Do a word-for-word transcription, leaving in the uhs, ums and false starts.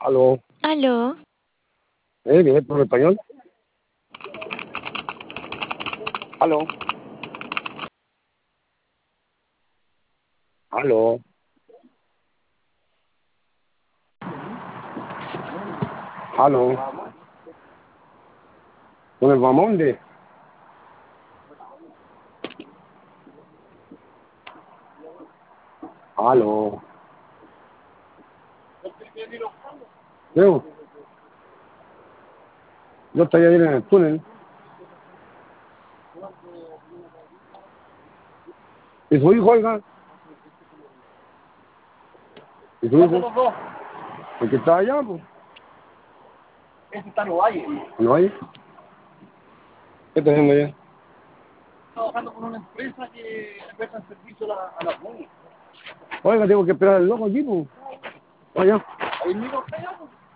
Aló. Aló. ¿Eh? ¿Viene por español? Aló. Aló. Aló. ¿Con el Bamonde? Aló. Yo, yo estoy ahí en el túnel. ¿Y su hijo, oiga? ¿Y su hijo? ¿El que está allá, pues? Ese está en los valles. ¿No hay? ¿Qué está haciendo allá? Trabajando con una empresa que presta servicio a la, a la comunidad. Oiga, tengo que esperar al loco aquí, pues. Vaya. Ahí mismo está allá, pues.